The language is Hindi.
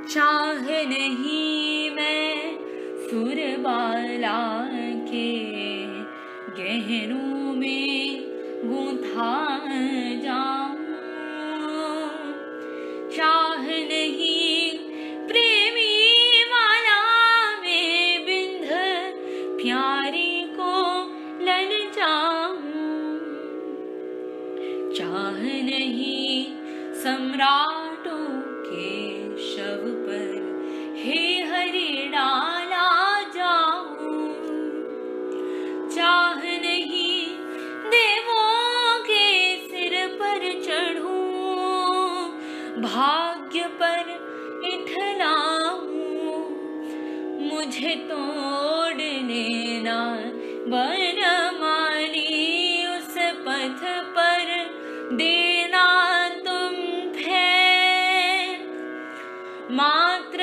चाह नहीं मैं सुरबाला के गहनों में गूंथा जाऊं। चाह नहीं प्रेमी वाला में बिंध प्यारी को ललचाऊं। चाह नहीं सम्राटों के शव पर हे हरि डाला जाऊं। चाह नहीं देवों के सिर पर चढ़ूं, भाग्य पर इठलाऊं। मुझे तोड़ लेना वनमाली, उस पथ पर देना तुम फेर। मात्र